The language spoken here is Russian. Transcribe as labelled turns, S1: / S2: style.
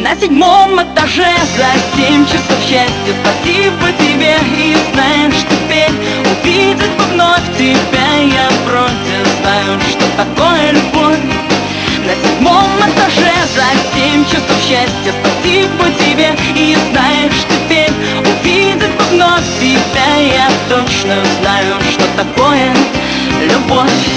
S1: На 7-м этаже за 7 часов счастья. Спасибо тебе, и знаешь, теперь увидеть бы вновь тебя я вроде знаю, что такое любовь. На 7-м этаже за 7 часов счастья. Спасибо тебе, и знаешь, теперь увидеть бы вновь тебя я точно знаю, что такое любовь.